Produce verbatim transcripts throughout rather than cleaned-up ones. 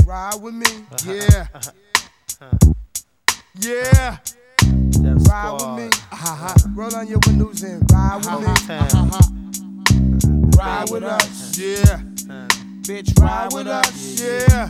Ride with me, yeah. Yeah. Ride with me. Uh-huh. Roll on your windows and ride with me. Uh-huh. Ride with us, yeah. Bitch, ride with us, yeah.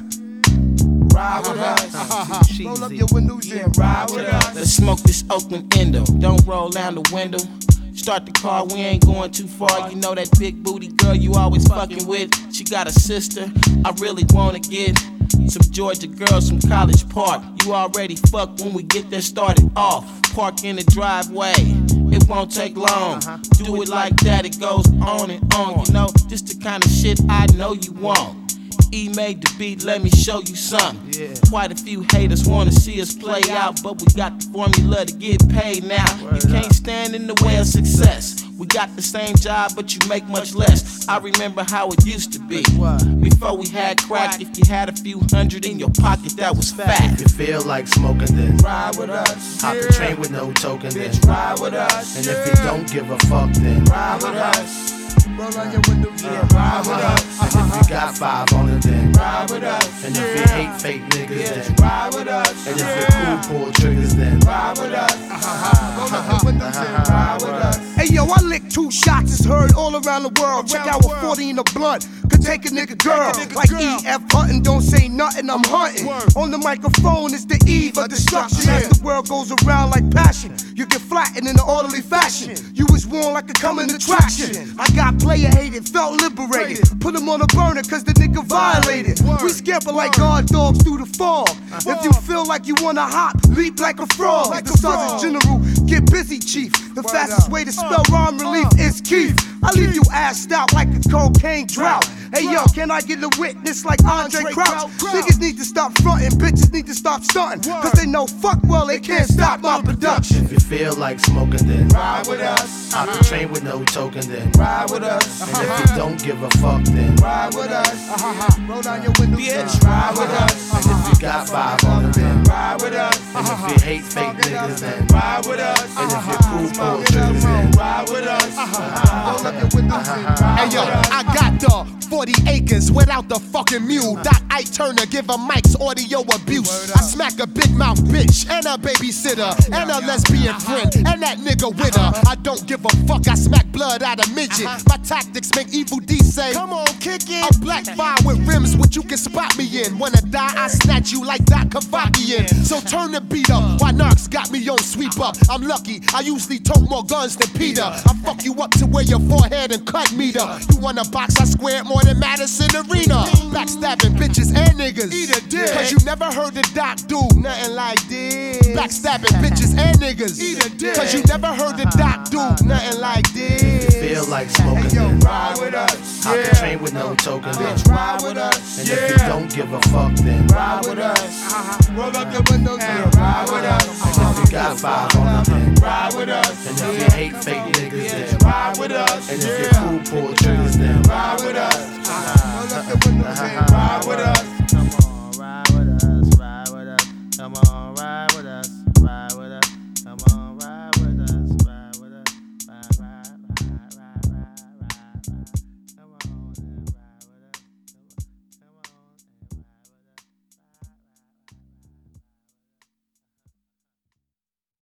Ride with us. Uh-huh. Roll up your windows and ride with us. Let's smoke this Oakland Endo. Don't roll down the window. Start the car, we ain't going too far. You know that big booty girl you always fucking with? She got a sister, I really wanna get some Georgia girls from College Park. You already fucked when we get there started off. Park in the driveway, it won't take long. Do it like that, it goes on and on. You know, just the kind of shit I know you want. E made the beat, let me show you something. Yeah. Quite a few haters wanna see us play out, but we got the formula to get paid now. You can't stand in the way of success. We got the same job, but you make much less. I remember how it used to be. Before we had crack, if you had a few hundred in your pocket, that was fat. If you feel like smoking, then ride with us. Hop the train with no token, then bitch, ride with us. And if you don't give a fuck, then ride with us. Roll on your windows, yeah, ride with us. And if you got five on it, then ride with us. And if you hate fake niggas, yeah, then ride with us. And if you're cool, pull triggers, then ride with us. Roll on your windows and ride with us. Hey yo, I lick two shots, it's heard all around the world. Check out what forty in a blunt could take a nigga girl. Like E F Hunting, don't say nothing, I'm hunting. On the microphone, it's the eve of destruction. As the world goes around like passion, you get flattened in an orderly fashion. You was worn like a coming attraction. I got player hated, felt liberated. Put him on a burner cause the nigga violated. We scamper like guard dogs through the fog. If you feel like you wanna hop, leap like a frog. Like the Sergeant General, get busy, chief. The fastest way to spell rhyme relief is Keith. I leave you assed out like a cocaine drought. Hey yo, can I get a witness like Andre Crouch? Niggas need to stop frontin', bitches need to stop stuntin'. Cause they know fuck well they can't stop my production. If you feel like smoking, then ride with us. Hop the train with no token, then ride with us. And if you don't give a fuck, then ride with us. Roll down your windows, bitch, ride with us. And if you got five on it, then ride with us. And if you hate fake niggas, then ride with us. And if you're cool, pull triggers, then ride with us. Roll up your windows and ride Hey yo, I got the forty acres without the fucking mule. Doc Ike Turner give a Mike's audio abuse. I smack a big mouth bitch and a babysitter and a lesbian friend and that nigga with her. I don't give a fuck, I smack blood out of midget. My tactics make Evil D say, come on, kick it. A black fire with rims, which you can spot me in. Wanna die, I snatch you like Doc Kavakian. So turn the beat up, why Narcs got me on sweep up. I'm lucky, I usually tote more guns than Peter. I fuck you up to where your forehead and cut meter. You wanna box, I square it more than Madison Arena. Backstabbing bitches and niggas. Eat a dick. Cause you never heard the Doc do nothing like this. Backstabbing bitches and niggas. Eat a dick. Cause you never heard the Doc do nothing like this. If you feel like smoking, Hey yo, then ride with us. hop Yeah. the train with no token, then Bitch, ride with us. And Yeah. if you don't give a fuck, then ride with us. Roll up your windows and ride with us. And if you got five on it, then Ride with us. And if you hate fake niggas, then Ride with us. And if Yeah. you're cool, pull triggers, then Ride with us. Roll up your windows and ride with us.